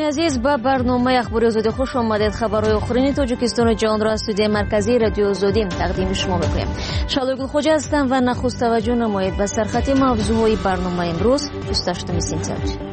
عزیز، با برنامه اخباری آزادی خوش آمدید. خبرهای آخرین تاجیکستان و جهان را از استودیوی مرکزی رادیو آزادی تقدیم شما می‌کنیم. شالوی گلخوجه هستم و نخست توجه نمایید به سرخط موضوعهای برنامه امروز 28 سپتامبر.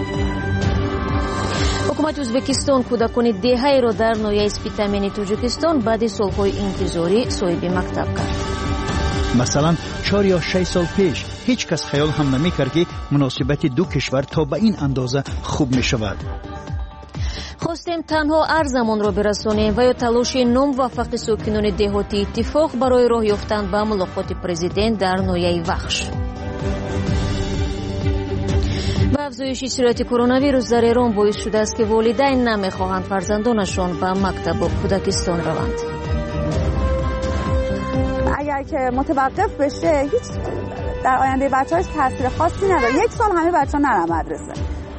حکومت ازبکستان کودکان دهه‌ای را در ناحیه سپیتامین تاجیکستان بعد سالهای انتظاری صاحب مکتب کرد. مثلا 4 یا 6 سال پیش هیچ کس خیال هم نمی کرد که مناسبت دو کشور تا به این اندازه خوب می شود. خواستیم تنها ارزمان را برسانیم و یا تلاش ناموفق ساکنان دهاتی اتفاق برای راه یافتن به ملاقات پرزیدنت در ناحیه وخش. با افزایش شرایط کرونا ویروس در ایران باعث شده است که والدین نمیخواهند فرزندانشان به مکتب و کودکستان روند. اگر که متوقف بشه هیچ در آینده بچه‌هاش تاثیر خاصی نداره. 1 سال همه بچه‌ها نرن مدرسه.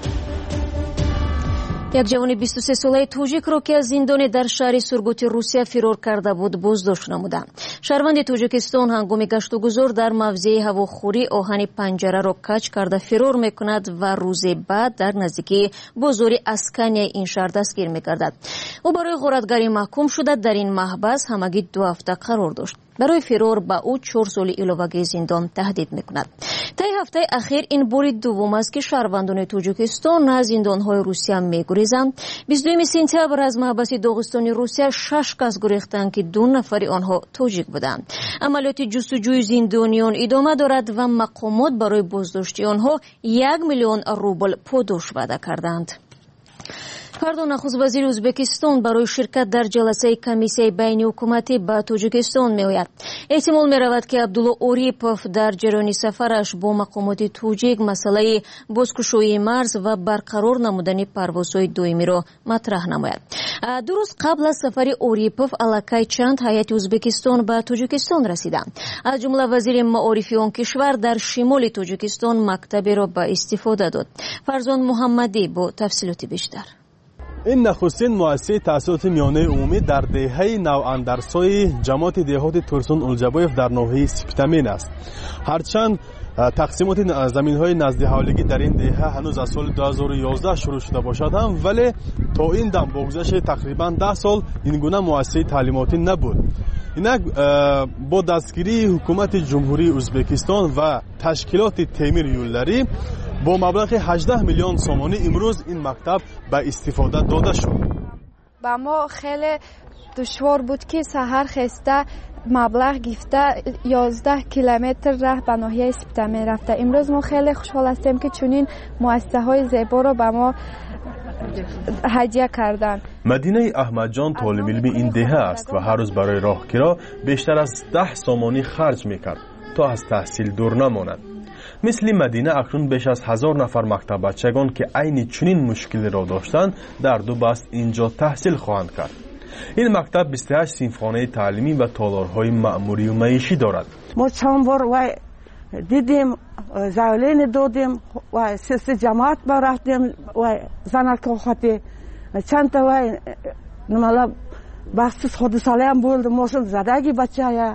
یک جوان 23 ساله توجیک را که از زندان در شهر سورگوت روسیه فرار کرده بود بازداشت نمودند. شهروند تاجیکستان هنگام گشت و گذار در موضع هواخوری آهن پنجره را کج کرده فرار میکند و روز بعد در نزدیکی بازار اسکنی این شهر دستگیر میگردد. او برای غارتگری محکوم شده. در این محبس همگی 2 هفته قرار داشت. برای فرار به او 4 سال علاوه زندان تهدید میکند. طی هفته اخیر این بار دوم است که شهروندان تاجیکستان از زندان‌های روسیه می‌گریزند. 22 سپتامبر از محبس داغستانی روسیه 6 کس گریختند که 2 نفر آنها تاجیک بودند. عملیات جستجوی زندانیان ادامه دارد و مقامات برای بازداشت آنها 1 میلیون روبل پاداش وعده کردند. فردا نخست وزیر ازبکستان برای شرکت در جلسه کمیسیه بین حکومتی به تاجیکستان می‌آید. احتمال می‌رود که عبدالله اوریپوف در جریان سفرش با مقامات تاجیک مسئله بازگشایی مرز و برقرار نمودن پروازهای دائمی را مطرح نماید. درست قبل از سفر اوریپوف الکی چند هیئت ازبکستان به تاجیکستان رسیدند. از جمله وزیر معارف آن کشور در شمال تاجیکستان مکتبی را به استفاده داد. فرزان محمدی با تفصیلات بیشتر. این نخستین مؤسسه تحصیلات میانه عمومی در دهه نواندرسای جماعت دهات تورسون اولجبایف در ناحیه سپیتامین است. هرچند تقسیمات زمین‌های نزد حوالگی در این دهه هنوز از سال 2011 شروع شده باشد هم ولی تا این دم بگذشت تقریبا 10 سال این گونه مؤسسه تعلیماتی نبود. اینک با دستگیری حکومت جمهوری ازبکستان و تشکیلات تیمیر یولداری با مبلغ 18 میلیون سومانی امروز این مکتب به استفاده داده شد. با ما خیلی دشوار بود که سحر خسته مبلغ گفته 11 کیلومتر راه به ناحیه سپیتامین رفته. امروز ما خیلی خوشحال هستیم که چنین مؤسسه های زیبا را به ما هدیه کردند. مدینه احمد جان طالب علم این دهه است و هر روز برای راهکرا بیشتر از 10 سومانی خرج میکرد تا از تحصیل دور نماند. مثل مدینه اکنون بیش از 1000 نفر مکتب بچگان که عین چنین مشکلی را داشتند در 2 بست اینجا تحصیل خواهند کرد. این مکتب 28 صنفخانه تعلیمی و تالارهای معمولی و معیشی دارد. ما چند بار دیدیم زاولین دادیم و 3 جماعت با رفتیم و زنک خاطی چند تا نمالا بخصوص خود ساله هم بود موسم زدگی بچه های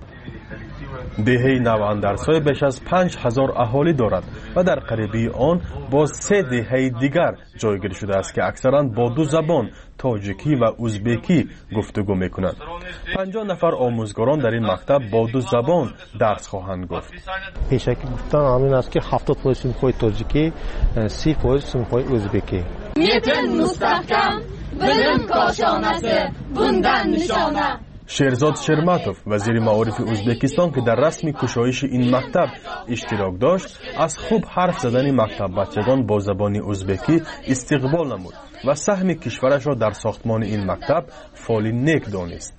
دهه نواندرسای بیش از 5000 اهالی دارد و در قریبی آن باز 3 دهه دیگر جایگیر شده است که اکثرا با 2 زبان تاجیکی و ازبکی گفتگو میکنند. 50 نفر آموزگاران در این مکتب با 2 زبان درس خواهند گفت. پیشکی گفتن همین است که 70% صنف‌های تاجیکی، 30% صنف‌های ازبکی. متن مستحکم بلند کاشانه بوندن نشانه. شیرزاد شرماتوف وزیر معارف ازبکستان که در رسم کشایش این مکتب اشتراک داشت از خوب حرف زدن مکتب بچگان با زبان ازبکی استقبال نمود و سهم کشورش را در ساختمان این مکتب فعال نیک دانست.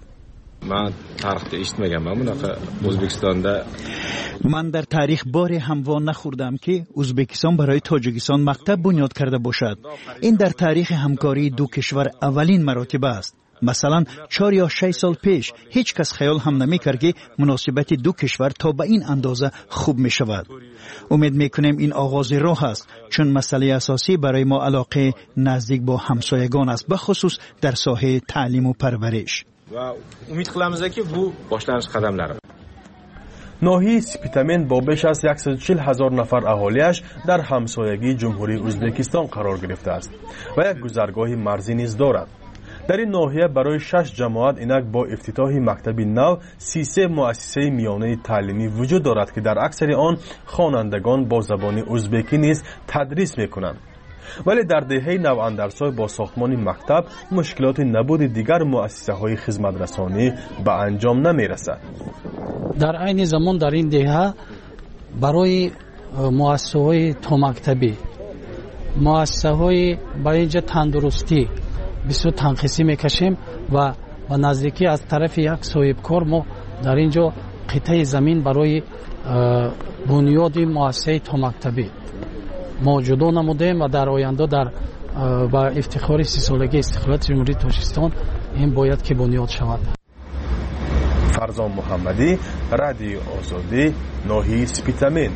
من در تاریخ بار هموار نخوردم که ازبکستان برای تاجیکستان مکتب بنیاد کرده باشد. این در تاریخ همکاری 2 کشور اولین مراتب است. مثلا 4 یا 6 سال پیش هیچ کس خیال هم نمی کرد که مناسبت 2 کشور تا به این اندازه خوب می شود. امید می کنیم این آغاز راه است، چون مسئله اساسی برای ما علاقه نزدیک با همسایگان است، به خصوص در ساحه تعلیم و پرورش. و امید قilamiz که bu boshlanish qadamlari. ناحیه سپیتامین با بیش از 140,000 نفر اهالیش در همسایگی جمهوری ازبکستان قرار گرفته است و یک گذرگاه مرزی نیز دارد. در این ناحیه برای 6 جماعت اینک با افتتاح مکتب نو 33 مؤسسه میانه تعلیمی وجود دارد که در اکثر آن خوانندگان با زبان ازبکی نیز تدریس میکنند. ولی در دهه نواندرسای با ساختمان مکتب مشکلات نبود دیگر مؤسسه های خدمت رسانی به انجام نمی رسد. در عین زمان در این دهه برای مؤسسه های تا مکتبی، مؤسسه های برای تندرستی بسیار تنخیصی میکشیم و نزدیکی از طرف یک صاحب کار ما در اینجا قطعه زمین برای بنیاد مؤسسه تا مکتبی ما جدا نمودیم و در آینده در با افتخار 30 سالگی استقلال جمهوری تاجیکستان این باید که بنیاد شود. فرزان محمدی، رادیو آزادی، ناحیه سپیتامین.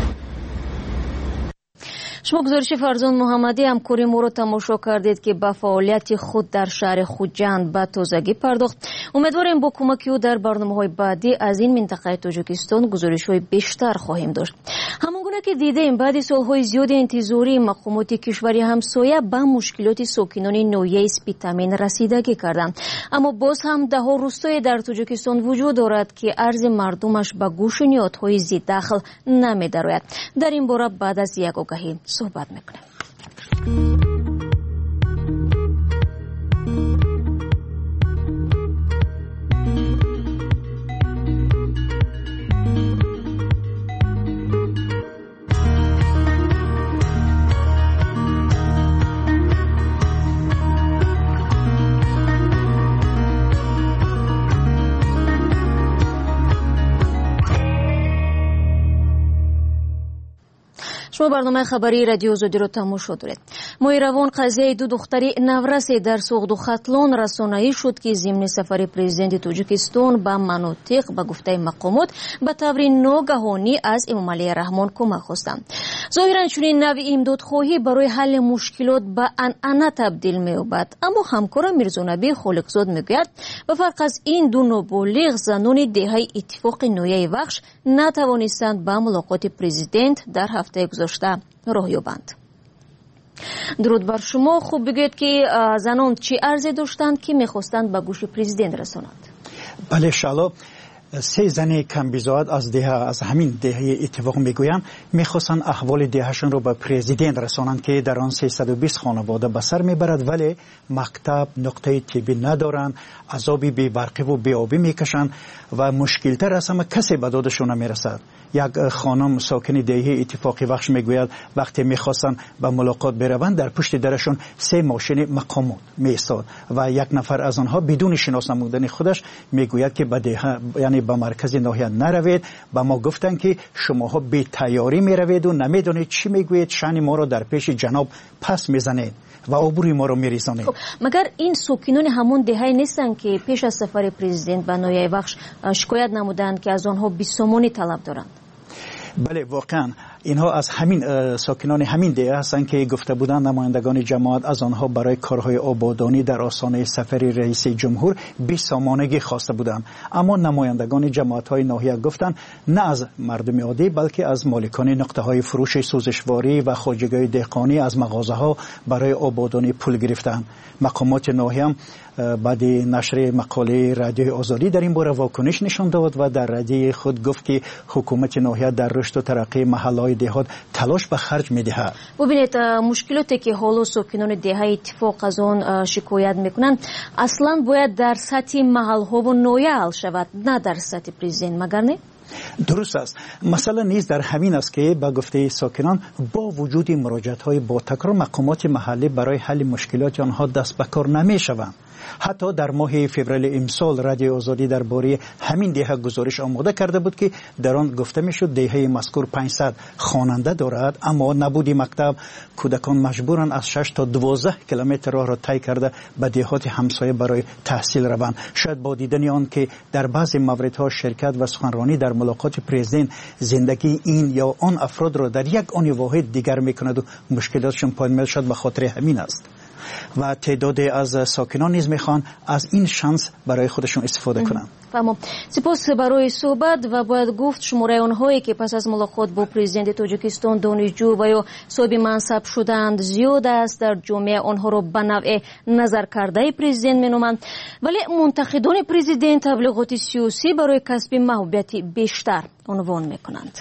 شما گزارش فرزان محمدی همکاری ما رو تماشا کردید که با فعالیت خود در شهر خوجند به تازگی پرداخت. امیدواریم با کمک او در برنامه‌های بعدی از این منطقه تاجیکستان گزارش‌های بیشتر خواهیم داشت. همانگونه که دیدیم بعد سال‌های زیاد انتظاری مقامات کشوری همسایه به مشکلات ساکنان ناحیه سپیتامین رسیدگی کردند، اما باز هم ده‌ها روستای در تاجیکستان وجود دارد که عرض مردمش به گوش نهادهای ضد دخل نمی‌درآید. در این باره بعد از یک آگهی صحبت میکنیم. شما برنامه خبری رادیو آزادی رو تماشا دارید. مهربان قضیه 2 دختری نورس در سوغد و ختلان رسانه‌ای شد که ضمن سفر پرزیدنت تاجیکستان به مناطق به گفته مقامات به طور ناگهانی از امام علی رحمان کمک خواستند. ظاهراً چنین نوع امدادخواهی برای حل مشکلات به عنعنه تبدیل می‌یابد، اما همکار میرزانبی خالقزاد میگوید به فرق از این دو نابالغ زنان دهه اتفاق نویه وخش نتوانستند به ملاقات پرزیدنت در هفته گذشته راه یابند. درود بر شما. خوب بگوید که زنان چی عرضی داشتند که میخواستند به گوش پرزیدنت رسانند؟ بله شالا 3 زن کمبیزاد از همین دهه اتفاق میگویند میخواستند احوال دهشون رو به پرزیدنت رسانند که در آن 320 خانواده به سر میبرد، ولی مکتب نقطه طبی ندارند، عذابی بی برقی و بی آبی میکشند و مشکلتر از همه کسی به دادشون نمیرسد. یک خانم ساکن دهه اتفاقی بخش میگوید وقتی میخواستن به ملاقات بروند در پشت درشون 3 ماشین مقامات میایستاد و یک نفر از آنها بدون شناس نمودن خودش میگوید که یعنی به مرکز ناحیه نروید. به ما گفتن که شماها بی تیاری میروید و نمیدونید چی میگوید، شأن ما را در پیش جناب پس میزنید و آبروی ما رو میریزانید. مگر این ساکنان همون دهه نیستن که پیش از سفر پرزیدنت به ناحیه بخش شکایت نمودند که از آنها بیسامانی طلب دارند؟ بله واقعا اینها از همین ساکنان همین دهه هستند که گفته بودند نمایندگان جماعت از آنها برای کارهای آبادانی در آستانه سفر رئیس جمهور بیسامانگی خواسته بودند، اما نمایندگان جماعت‌های ناحیه گفتند نه از مردم عادی بلکه از مالکان نقطه‌های فروش سوزشواری و خواجگی دهقانی از مغازه‌ها برای آبادانی پول گرفتند. مقامات ناحیه بعد نشر مقاله رادیو آزادی در این باره واکنش نشان داد و در رادیو خود گفت که حکومت ناحیه در رشد و ترقی محله‌های دهات تلاش به خرج می‌دهد. ببینید مشکلاتی که حالا ساکنان دهه اتفاق از آن شکایت میکنند اصلا باید در سطح محل‌ها و ناحیه حل شود، نه در سطح پرزیدنت، مگر نه؟ درست است. مسئله نیز در همین است که با گفته ساکنان با وجود مراجعت‌های با تکرار مقامات محلی برای حل مشکلات آنها دست به کار نمی‌شوند. حتی در ماه فوریه امسال رادیو آزادی درباره همین دهه گزارش آماده کرده بود که در آن گفته میشد دهه مذکور 500 خواننده دارد، اما نبودی مکتب کودکان مجبورند از 6 تا 12 کیلومتر راه را طی کرده به دهات همسایه برای تحصیل روند. شاید با دیدن آن که در بعضی موردها شرکت و سخنرانی در ملاقات پرزیدنت زندگی این یا آن افراد را در یک آن واحد دیگر میکند و مشکلاتشون پایین میاد، شاید به خاطر همین است. و تعدادی از ساکنان نیز میخوان از این شانس برای خودشون استفاده کنند. سپاس برای صحبت و باید گفت شماره آنهایی که پس از ملاقات با پرزیدنت تاجیکستان دانشجو و یا صاحب منصب شدند زیاد است. در جامعه آنها را به نوع نظر کرده پرزیدنت مینامند، ولی منتقدان پرزیدنت تبلیغات سیاسی برای کسب محبوبیت بیشتر عنوان میکنند.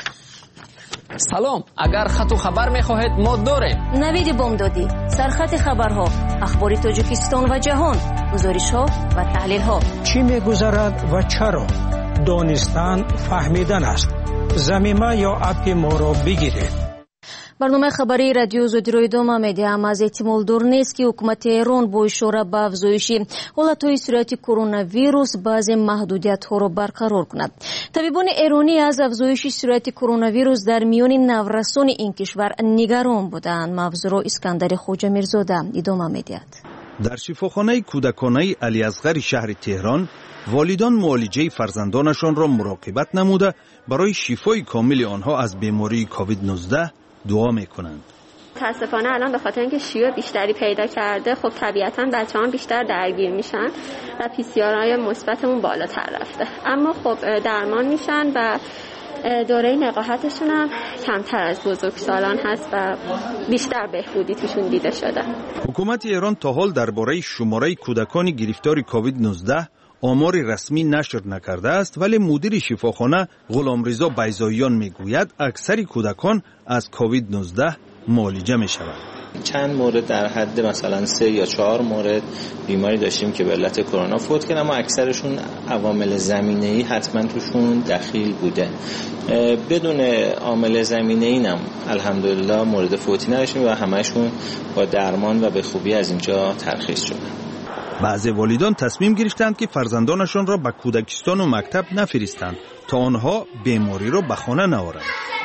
سلام، اگر خط و خبر میخواهید ما داریم. نوید بامدادی، سرخط خبرها، اخبار تاجیکستان و جهان، گزارش ها و تحلیل ها. چی میگذرد و چرا؟ دانستن فهمیدن است. ضمیمه یا اپ ما را بگیرید. برنامه خبری رادیو آزادی را ادامه می‌دهیم. از احتمال دور نیست که حکومت ایران با اشاره به افزایش حالت‌های سرایت کرونا ویروس بعضی محدودیت‌ها را برقرار کند. طبیبان ایرانی از افزایش سرایت کرونا ویروس در میان نورسان این کشور نگران بودند. موضوع اسکندر خوجا میرزاده ادامه می‌دهد. در شفاخانه کودکانه علی اصغر شهر تهران والدان معالجه فرزندانشان را مراقبت نموده برای شفای کامل آنها از بیماری کووید 19 دعا میکنند. متاسفانه الان به خاطر اینکه شیوع بیشتری پیدا کرده، خب طبیعتاً بچه‌ها بیشتر درگیر میشن و PCR مثبتمون بالاتر رفته، اما خب درمان میشن و دوره نقاهتشون هم کمتر از بزرگسالان هست و بیشتر بهبودی توشون دیده شده. حکومت ایران تا حال درباره شماره کودکان گرفتار کووید 19 آمار رسمی نشر نکرده است، ولی مدیر شفاخانه غلامرضا بیضاییان میگوید اکثر کودکان از کووید 19 معالجه میشوند. چند مورد در حد مثلا 3 یا 4 مورد بیماری داشتیم که به علت کرونا فوت کردن، اما اکثرشون عوامل زمینه‌ای حتما توشون دخیل بوده. بدون عامل زمینه‌ای هم الحمدلله مورد فوتی نداشتیم و همشون با درمان و به خوبی از اینجا ترخیص شدن. بعضی والدان تصمیم گرفتند که فرزندانشان را به کودکستان و مکتب نفرستند تا آنها بیماری را به خانه نآورند.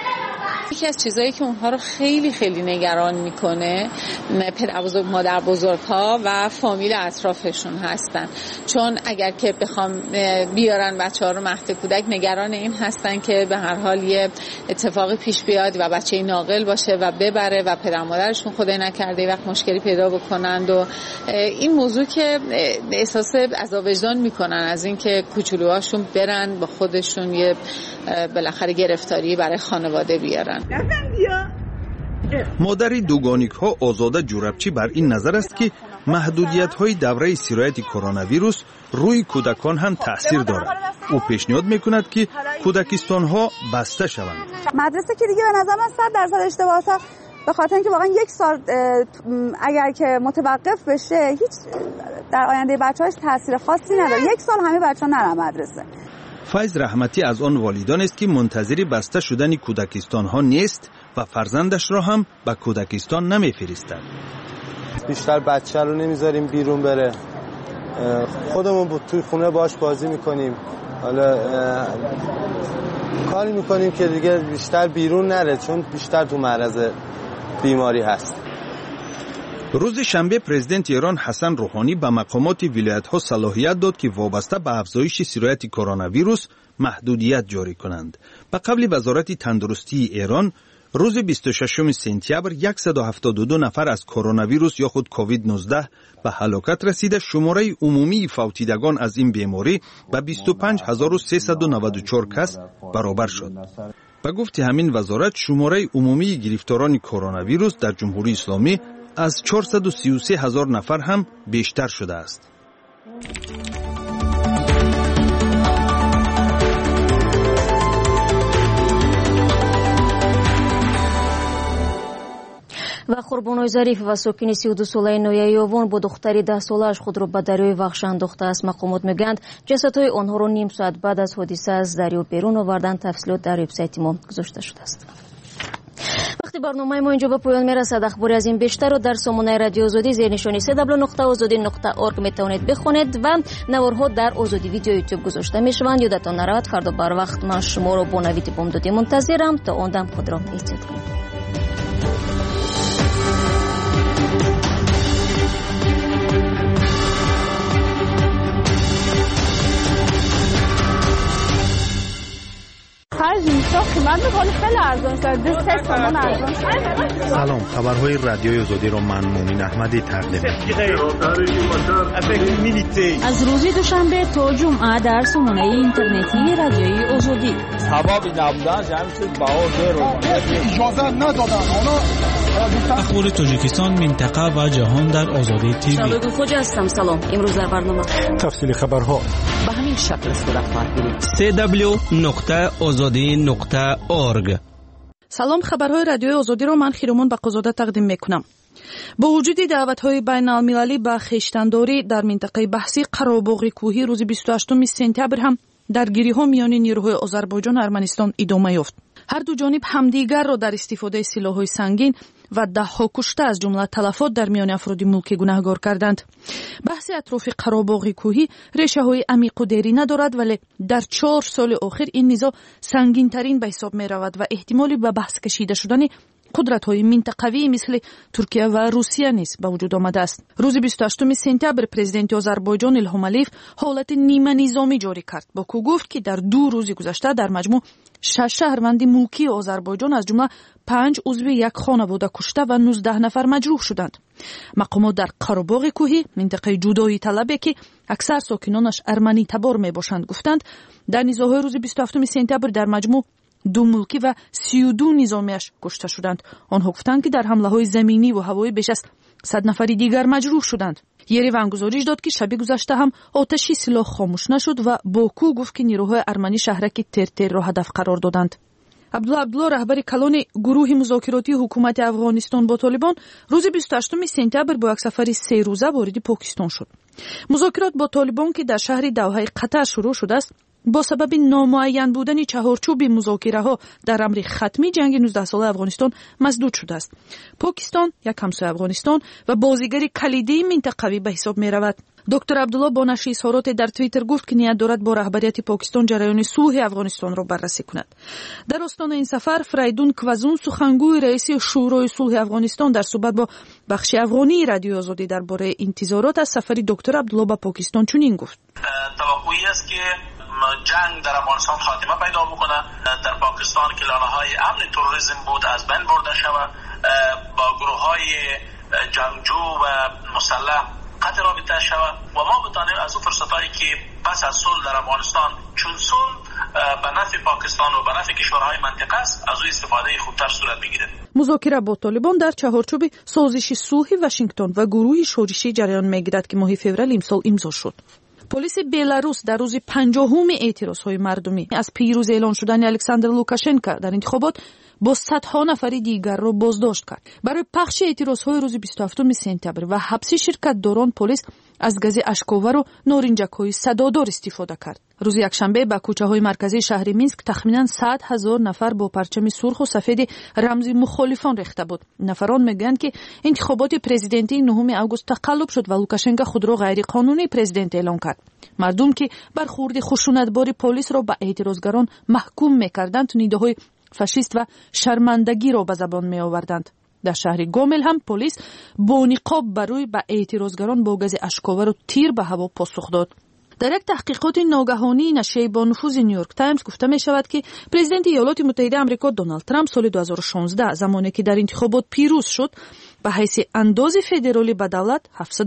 یکی از چیزایی که اونها رو خیلی خیلی نگران میکنه پدر بزرگ، مادر بزرگ‌ها و فامیل اطرافشون هستن، چون اگر که بخوام بیارن بچه‌ها رو مهد کودک نگران این هستن که به هر حال یه اتفاقی پیش بیاد و بچه ناقل باشه و ببره و پدر مادرشون خدای نکرده وقت مشکلی پیدا بکنند و این موضوع که احساس عذاب وجدان میکنن از اینکه کوچولوهاشون برن با خودشون یه بالاخره گرفتاری برای خانواده بیارن. مادر دوگانیک ها آزاده جوربچی بر این نظر است که محدودیت های دوره سرایت کرونا ویروس روی کودکان هم تاثیر دارد. او پیشنهاد میکند که کودکستان ها بسته شوند. مدرسه که دیگه به نظر من 100% اشتباه است، به خاطر اینکه واقعا یک سال اگر که متوقف بشه هیچ در آینده بچه‌هاش تاثیر خاصی نداره. یک سال همه بچه‌ها نرن مدرسه. فیض رحمتی از آن والدان است که منتظر بسته شدن کودکستان ها نیست و فرزندش را هم به کودکستان نمیفرستد. بیشتر بچه رو نمیذاریم بیرون بره، خودمون توی خونه باش بازی میکنیم، حالا کاری میکنیم که دیگه بیشتر بیرون نره چون بیشتر تو معرض بیماری هست. روز شنبه پرزیدنت ایران حسن روحانی به مقامات ولایت‌ها صلاحیت داد که وابسته به افزایش سرایت کرونا ویروس محدودیت جاری کنند. به قول وزارت تندرستی ایران روز 26 سپتامبر 172 نفر از کرونا ویروس یا خود کووید 19 به هلاکت رسیده. شماره عمومی فوتیدگان از این بیماری به 25394 کس برابر شد. به گفت همین وزارت شماره عمومی گرفتاران کرونا ویروس در جمهوری اسلامی از 433,000 نفر هم بیشتر شده است. و قربانای ظریف و ساکن 32 ساله نویه یاوان با دختری 10 ساله‌اش خود را به دریای وخش انداخته است. مقامات میگویند جسدهای آنها را نیم ساعت بعد از حادثه از دریا بیرون آوردند. تفصیلات در وبسایت ما گذاشته شده است. وقتی برنامه ما اینجا به پایان میرسد، اخباری از این بیشتر رو در سامانه رادیو آزادی زیر نشانی www.azadi.org میتوانید بخونید و نوارها در آزادی ویدیو یوتیوب گذاشته میشوند. یادتان نرود فردا بر وقت من شما رو با نوید بامدادی منتظرم. تا آن دم خود را احتیاط کنید. هر تو قیمت میکنی خیلی ارزان شده 3 تومن ارزان شده. سلام، خبرهای رادیوی آزادی رو من مومین احمدی تقدیم می‌کنم. از روز دوشنبه تا جمعه در سامانه اینترنتی رادیوی آزادی. سبب نبودن جمعیت باور رو اجازه ندادن. اخبار تاجیکستان، منطقه و جهان در آزادی تیوی. شبکه خوج هستم. سلام. امروز در برنامه تفصیل خبرها به همین شکل صورت خواهد گرفت. www.azadi.org. سلام، خبرهای رادیوی آزادی رو من خیرمون بقازاده تقدیم میکنم. با وجود دعوت‌های بین‌المللی به خویشتن‌داری در منطقه بحثی قراباغ کوهی روز 28 سپتامبر هم درگیری‌ها میان نیروهای آذربایجان و ارمنستان ادامه یافت. هر دو جانب همدیگر را در استفاده سلاح‌های سنگین و ده‌ها کشته از جمله تلفات در میان افراد ملکی گناهکار کردند. بحث اطراف قراباغ کوهی ریشه‌های عمیق و دیرینه دارد، ولی در 4 سال اخیر این نزاع سنگین‌ترین به حساب می‌رود و احتمالی به بحث کشیده شدن قدرت‌های منطقوی مثل ترکیه و روسیه نیز به وجود آمده است. روز 28 سپتامبر پرزیدنت آذربایجان الهام علیف حالت نیمه نظامی جاری کرد. باکو گفت که در 2 روز گذشته در مجموع 6 شهروند ملکی آذربایجان از جمله 5 عضو یک خانواده کشته و 19 نفر مجروح شدند. مقامات در قراباغ کوهی، منطقه جدایی طلبه که اکثر ساکنانش ارمنی تبار میباشند، گفتند در نزاع‌های روز 27 سپتامبر در مجموع 2 ملکی و 32 نظامیش کشته شدند. آنها گفتند که در حمله‌های زمینی و هوایی بیش از 100 نفر دیگر مجروح شدند. یریون گزارش داد که شب گذشته هم آتش سلاح خاموش نشد و باکو گفت که نیروهای ارمنی شهرک ترتر را هدف قرار دادند. عبدالله رهبر کلان گروه مذاکراتی حکومت افغانستان با طالبان روز 28 سپتامبر با یک سفر 3 روزه وارد پاکستان شد. مذاکرات با طالبان که در شهر دوحه قطر شروع شده است، با سبب نامعین بودن چهارچوب مذاکره ها در امر ختمی جنگ 19 ساله افغانستان مسدود شده است. پاکستان یک همسایه افغانستان و بازیگر کلیدی منطقوی به حساب می رود. دکتر عبدالله با نشر اظهارات در توییتر گفت که نیت دارد با رهبریت پاکستان جریان صلح افغانستان را بررسی کند. در آستانه این سفر فریدون کوازون سخنگوی رئیس شورای صلح افغانستان در صحبت با بخش افغانی رادیو آزادی درباره انتظارات از سفر دکتر عبدالله به پاکستان چنین گفت: توقعی است که جنگ در افغانستان خاتمه پیدا بکنه، در پاکستان که لاله‌های امن تروریسم بود از بین برده شود، با گروه‌های جنگجو و مسلح قطع رابطه شود و ما بتانیم از اون فرصتایی که پس از صلح در افغانستان چون صلح به نفع پاکستان و به نفع کشورهای منطقه است از اون استفاده خوبتر صورت بگیره. مذاکره با طالبان در چهارچوب سازش صلح واشنگتن و گروه شورشی جریان میگیرد که ماه فوریه امسال امضا شد. پلیس بلاروس در روز 50 اعتراضهای مردمی از پیروز اعلان شدن الکساندر لوکاشنکو در انتخابات با صدها نفر دیگر را بازداشت کرد. برای پخش اعتراضهای روز 27 سپتامبر و حبس شرکت‌داران پلیس از گاز اشک‌آور و نارنجک‌های صدادار استفاده کرد. روز یکشنبه با کوچه‌های مرکزی شهر مینسک تخمیناً 100,000 نفر با پرچم سرخ و سفید رمز مخالفان ریخته بود. نفران میگویند که انتخابات پرزیدنتی 9 آگوست تقلب شد و لوکاشنکو خود را غیر قانونی پرزیدنت اعلام کرد. مردم که برخورد خشونتبار پلیس را به اعتراضگران محکوم می‌کردند، نیده‌های فاشیست و شرمندگی را به زبان می آوردند. در شهر گومل هم پلیس با نقاب برای به اعتراضگران با گاز اشک‌آور و تیر به هوا پاسخ داد. در یک تحقیقات ناگهانی نشریه با نفوذ نیویورک تایمز گفته می شود که پرزیدنت ایالات متحده آمریکا دونالد ترامپ سال 2016 زمانی که در انتخابات پیروز شد به حیث انداز فدرالی به دولت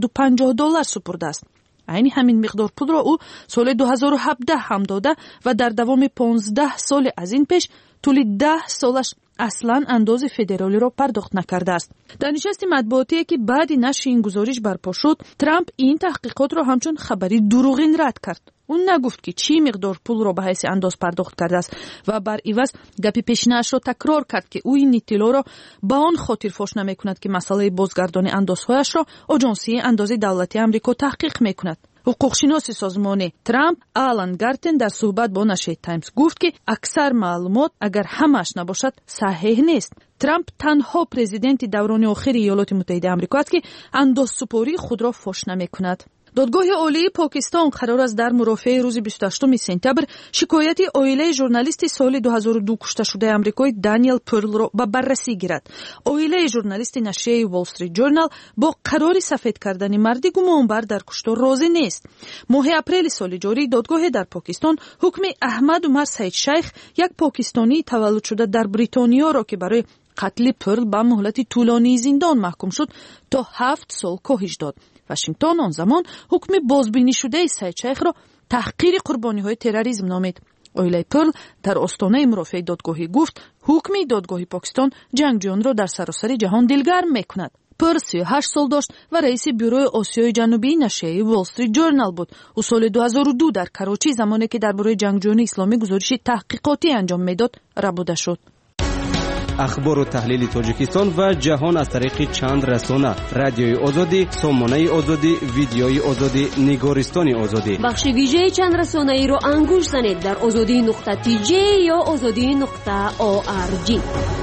$750 سپرده است. عین همین مقدار پول را او سال 2017 هم داده و در دوام 15 سال از این پیش طول 10 سالش اصلا انداز فدرالی را پرداخت نکرده است. در نشست مطبوعاتی که بعد نشر این گزارش برپا شد، ترامپ این تحقیقات را همچون خبری دروغین رد کرد. اون نگفت که چی مقدار پول را به حیث انداز پرداخت کرده است و بر عوض گپ پیشینه‌اش را تکرار کرد که او این اطلاع را به آن خاطر فاش نمی‌کند که مسئله بازگردانی اندازهایش را آژانسی انداز دولتی آمریکا تحقیق می‌کند. حقوقشناس سازمان ترامپ آلن گارتن در صحبت با نشریه تایمز گفت که اکثر معلومات اگر همش نباشد صحیح نیست. ترامپ تنها پرزیدنت دوران آخر ایالات متحده آمریکا است که اندازه‌سپاری خود را فاش نمی‌کند. دادگاه عالی پاکستان قرار است در مرافعه روز 28 سپتامبر شکایت عائله ژورنالیست سال 2002 کشته شده آمریکایی دانیل پرل را به بررسی گیرد. عائله ژورنالیست نشریه وال استریت جورنال با قرار سفید کردن مردی گمانبر در کشتار راضی نیست. ماه اپریل سال جاری دادگاه در پاکستان حکم احمد عمر سید شیخ، یک پاکستانی تولد شده در بریتانیا را که برای قتل پرل به مهلت طولانی زندان محکوم شد تا 7 سال کاهش داد. واشنگتن آن زمان حکم بازبینی شده سید شیخ را تحقیر قربانی‌های تروریسم نامید. عائله پرل در آستانه مرافعه دادگاهی گفت حکم دادگاه پاکستان جنگجویان را در سراسر جهان دلگرم می‌کند. پرل 38 سال داشت و رئیس بیروی آسیای جنوبی نشریه وال استریت جورنال بود. او سال 2002 در کراچی زمانی که درباره جنگجویان اسلامی گزارش تحقیقاتی انجام میداد ربوده شد. اخبار و تحلیل تاجیکستان و جهان از طریق چند رسانه: رادیوی آزادی، سامانه آزادی، ویدیوی آزادی، نگارستان آزادی. بخش ویژه چند رسانه ای رو انگوش زنید در azadi.tj یا azadi.org.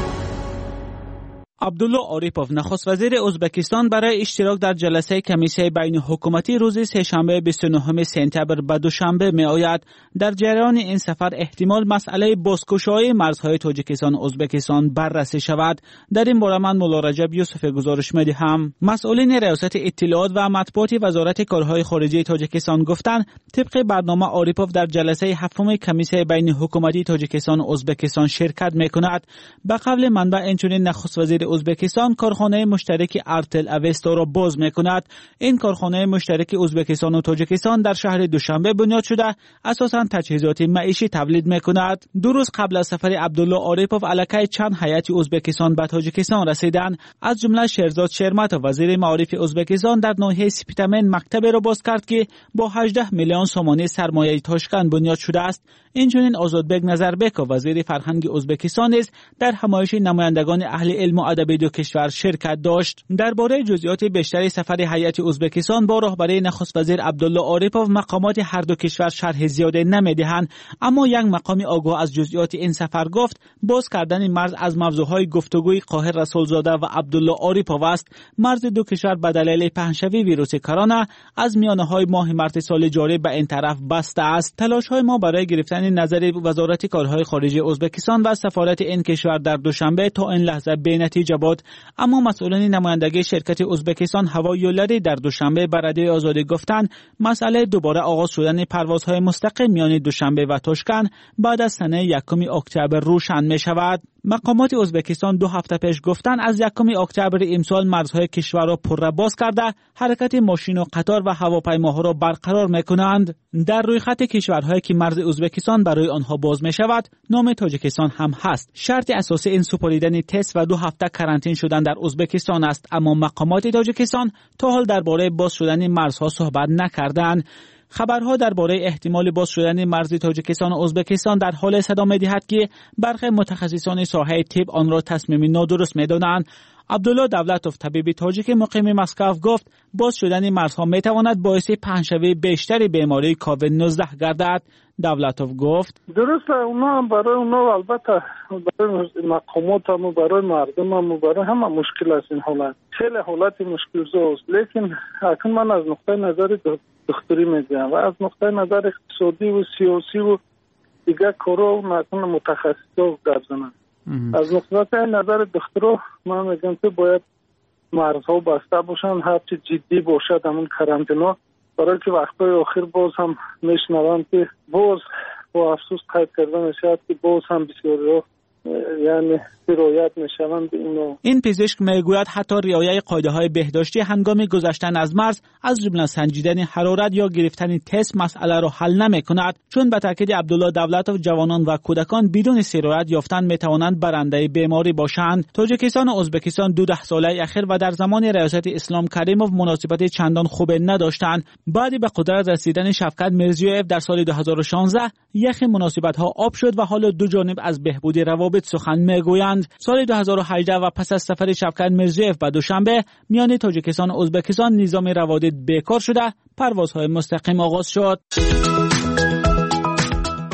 عبدالله عاریپوف نخست وزیر ازبکستان برای اشتراک در جلسه کمیسیون بین حکومتی روز سه‌شنبه 29 سپتامبر به دوشنبه می آید. در جریان این سفر احتمال مسئله بازگشایی مرزهای تاجیکستان و ازبکستان بررسی شود. در این باره من مولا رجب یوسف گزارش می دهم. مسئولین ریاست اطلاعات و مطبوعات وزارت کارهای خارجه تاجیکستان گفتند طبق برنامه عاریپوف در جلسه هفتم کمیسیون بین حکومتی تاجیکستان و ازبکستان شرکت می کند. به قول منبع اینچنین نخست وزیر ازبکستان کارخانه مشترک ارتل اوستا را باز می‌کند. این کارخانه مشترک ازبکستان و تاجیکستان در شهر دوشنبه بنیاد شده اساساً تجهیزات معیشی تولید می‌کند. دو روز قبل از سفر عبدالله عاریپوف علاقه چند هیئت ازبکستان به تاجیکستان رسیدند. از جمله شهرزاد شرمتوف وزیر معارف ازبکستان در ناحیه سپیتامن مکتبی را باز کرد که با 18 میلیون سومانی سرمایه تاشکند بنیاد شده است. اینچنین آزادبک نظربک وزیر فرهنگ ازبکستان نیز در همایش نمایندگان اهل علم و ادب دو کشور شرکت داشت. درباره جزئیات بیشتری سفر هیئت ازبکستان با رهبری نخست وزیر عبدالله عاریپوف مقامات هر دو کشور شرح زیاده نمیدهند، اما یک مقام آگاه از جزئیات این سفر گفت باز کردن مرز از موضوعهای گفتگوی قاهر رسولزاده و عبدالله عاریپوف است. مرز دو کشور به دلیل پهنشوی ویروس کرونا از میانه‌های ماه مارس سال جاری به این طرف بسته است. تلاش‌های ما برای گرفتن نظر وزارت کارهای خارجه ازبکستان و سفارت این کشور در دوشنبه تا این لحظه بی‌نتیجه بود، اما مسئولان نمایندگی شرکت ازبکستان هوایی یولری در دوشنبه به رادیوی آزادی گفتند مسئله دوباره آغاز شدن پروازهای مستقیم میان دوشنبه و تاشکند بعد از سنه 1 اکتبر روشن می شود. مقامات ازبکستان 2 هفته پیش گفتند از 1 اکتبر امسال مرزهای کشور را پر باز کرده حرکت ماشین و قطار و هواپیماها را برقرار می‌کنند. در روی خط کشورهایی که مرز ازبکستان برای آنها باز می شود نام تاجیکستان هم هست. شرط اساسی این سپردن تست و 2 هفته کرانتین شدن در ازبکستان است، اما مقامات تاجیکستان تا حال درباره باز شدن مرزها صحبت نکردند. خبرها درباره احتمال باز شدن مرز تاجیکستان و ازبکستان در حال صدا می‌دهد که برخی متخصصان ساحه طب آن را تصمیم نادرست می‌دانند. عبدالله دولتوف طبیب تاجیک مقیم مسکو گفت باز شدن مرزها می‌تواند باعث پهنشوی بیشتر بیماری کووید 19 گردد. دولتوف گفت درسته اونا هم برای اونا البته برای مقامات هم برای مردم هم برای همه مشکل است. این حالت خیلی حالت مشکل است، لیکن اکنون من از نقطه نظر دکتری میگم و از نقطه نظر اقتصادی و سیاسی و دیگه کارا مثلا متخصصا گردن. از نقطه نظر دکترا من میگم که باید مرزها بسته باشن، هرچی جدی باشد همون کرانتینا، برای که وقتای آخر باز هم میشنوم که باز با افسوس قید کردن میشد که باز هم بسیاری یعنی رعایت میشوند. این پزشک میگوید حتی رعایت قاعده‌های بهداشتی هنگام گذشتن از مرز از جمله سنجیدن حرارت یا گرفتن تست مسئله را حل نمی‌کند، چون به تاکید عبدالله دولتوف جوانان و کودکان بدون سرایت یافتن میتوانند برنده بیماری باشند. تاجیکستان و ازبکستان 12 ساله اخیر و در زمان ریاست اسلام کریموف مناسبت چندان خوب نداشتند. بعد به قدرت رسیدن شفقت میرزیویف در سال 2016 یخ مناسبت‌ها آب شد و حالا دو جانب از بهبود روابط سخن میگویند. سال 2018 و پس از سفر شفقت میرزیویف به دوشنبه میان تاجیکستان و ازبکستان نظام روابط بیکار شده، پروازهای مستقیم آغاز شد.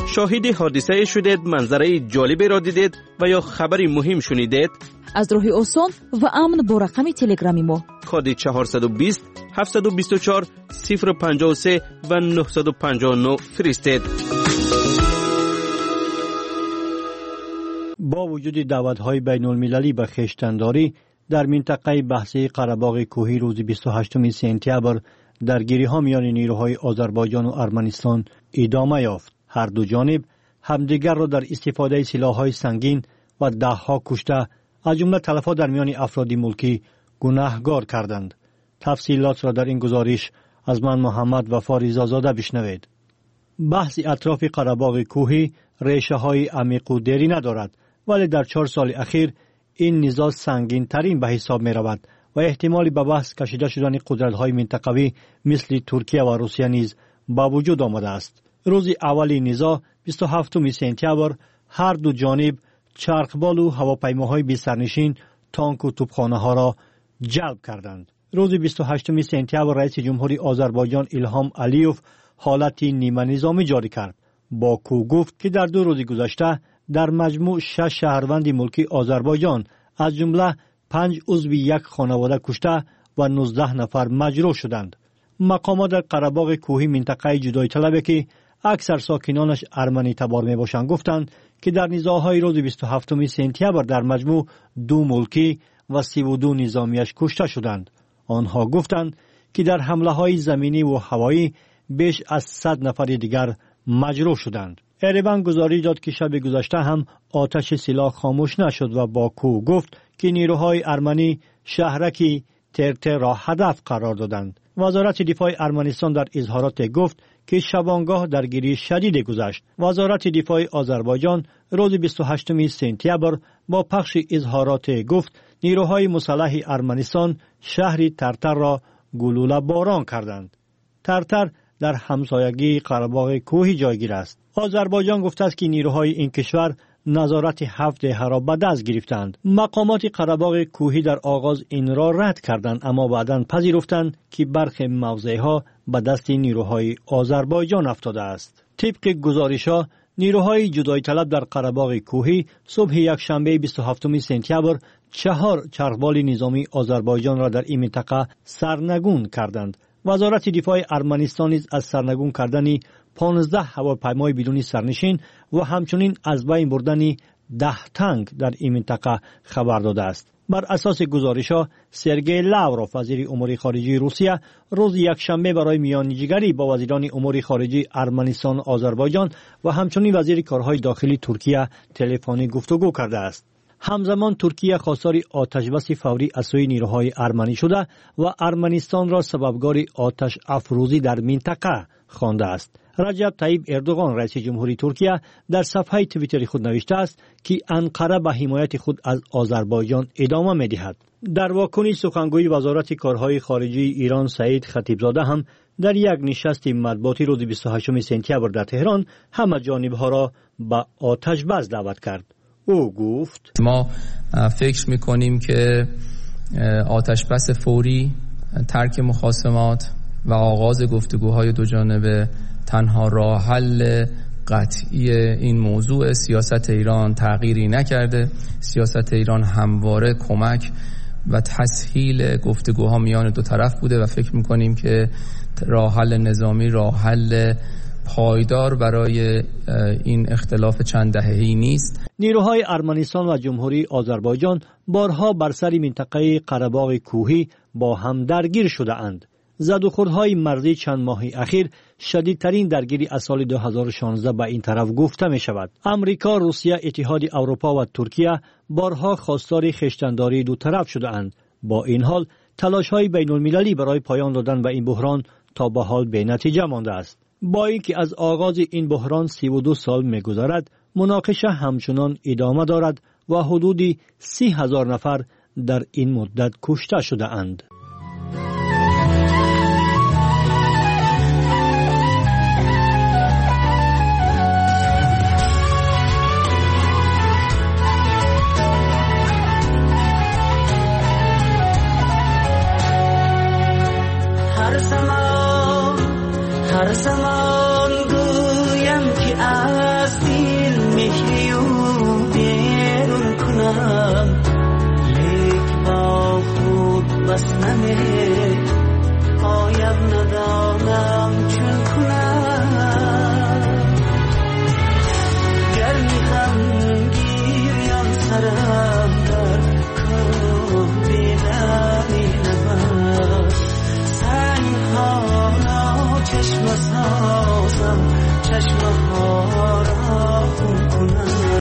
شاهد حادثه شدید، منظره جالبی را دیدید و یا خبری مهم شنیدید؟ از راه آسان و امن با رقم تلگرامی ما کد 420 724 053 و 959 فرستید. با وجود دعوت‌های بین‌المللی به خویشتن‌داری در منطقه بحثی قره‌باغ کوهی روز 28 سپتامبر درگیری‌ها میان نیروهای آذربایجان و ارمنستان ادامه یافت. هر دو جانب همدیگر را در استفاده سلاح‌های سنگین و ده‌ها کشته از جمله تلفات در میان افراد ملکی گناهگار کردند. تفصیلات را در این گزارش از من محمد وفا رضازاده بشنوید. بحث اطراف قره‌باغ کوهی ریشه‌های عمیق و دیری ندارد، ولی در 4 سال اخیر این نزاع سنگین ترین به حساب می رود و احتمالی به بحث کشیده شدن قدرت‌های منطقوی مثل ترکیه و روسیه نیز با وجود آمده است. روز اولی نزاع 27 سپتامبر هر دو جانب چرخبال و هواپیماهای بی سرنشین، تانک و توپخانه‌ها را جلب کردند. روز 28 سپتامبر رئیس جمهوری آذربایجان ایلهام علیوف حالت نیمه نظامی جاری کرد. باکو گفت که در 2 روز گذشته در مجموع 6 شهروند ملکی آذربایجان از جمله 5 عضو یک خانواده کشته و 19 نفر مجروح شدند. مقامات در قره‌باغ کوهی منطقه جدایی طلبه که اکثر ساکنانش ارمنی تبار می باشند گفتند که در نزاع‌های روز 27 سپتامبر در مجموع 2 ملکی و 32 نظامیش کشته شدند. آنها گفتند که در حمله‌های زمینی و هوایی بیش از 100 نفر دیگر مجروح شدند. اریوان گزارش داد که شب گذشته هم آتش سلاح خاموش نشد و باکو گفت که نیروهای ارمنی شهرکی ترته را هدف قرار دادند. وزارت دفاع ارمنستان در اظهارات گفت که شبانگاه درگیری شدید گذشت. وزارت دفاع آذربایجان روز 28 سپتامبر با پخش اظهارات گفت نیروهای مسلح ارمنستان شهر ترتر را گلوله باران کردند. ترتر در همسایگی قره‌باغ کوهی جایگیر است. آذربایجان گفته است که نیروهای این کشور نظارت 7 دهه را به دست گرفتند. مقامات قره‌باغ کوهی در آغاز این را رد کردند، اما بعداً پذیرفتند که برخی موضعها به دست نیروهای آذربایجان افتاده است. طبق گزارش‌ها نیروهای جدایی طلب در قره‌باغ کوهی صبح یکشنبه 27 سپتامبر 4 چرخبال نظامی آذربایجان را در این منطقه سرنگون کردند. وزارت دفاع ارمنستان نیز از سرنگون کردن 15 هواپیمای بدون سرنشین و همچنین از بین بردن 10 تانک در این منطقه خبر داده است. بر اساس گزارش‌ها سرگئی لاوروف وزیر امور خارجه روسیه روز یکشنبه برای میانجیگری با وزیران امور خارجه ارمنستان و آذربایجان و همچنین وزیر کارهای داخلی ترکیه تلفنی گفتگو کرده است. همزمان ترکیه خواستار آتشبس فوری از سوی نیروهای ارمنی شده و ارمنستان را سببگار آتش افروزی در منطقه خوانده است. رجب طیب اردوغان رئیس جمهوری ترکیه در صفحه توییتر خود نوشته است که انقره به حمایت خود از آذربایجان ادامه می‌دهد. در واکنش سخنگوی وزارت کارهای خارجه ایران سعید خطیبزاده هم در یک نشست مطبوعاتی روز 28 سپتامبر در تهران همه جانب‌ها را به آتشبس دعوت کرد. او گفت ما فکر می‌کنیم که آتشبس فوری، ترک مخاصمات و آغاز گفتگوهای دو جانبه تنها راه حل قطعی این موضوع. سیاست ایران تغییری نکرده. سیاست ایران همواره کمک و تسهیل گفتگوها میان دو طرف بوده و فکر می‌کنیم که راه حل نظامی راه حل پایدار برای این اختلاف چند دهه‌ای نیست. نیروهای ارمنستان و جمهوری آذربایجان بارها بر سر منطقه قره‌باغ کوهی با هم درگیر شده اند. زد و خوردهای مرزی چند ماه اخیر شدیدترین درگیری از سال 2016 به این طرف گفته می شود. امریکا، روسیه، اتحاد اروپا و ترکیه بارها خواستار خویشتن‌داری دو طرف شده اند. با این حال تلاش‌های بین‌المللی برای پایان دادن به این بحران تا به حال بی نتیجه مانده است. با اینکه از آغاز این بحران 32 سال می‌گذرد، مناقشه همچنان ادامه دارد و حدود 30,000 نفر در این مدت کشته شده اند.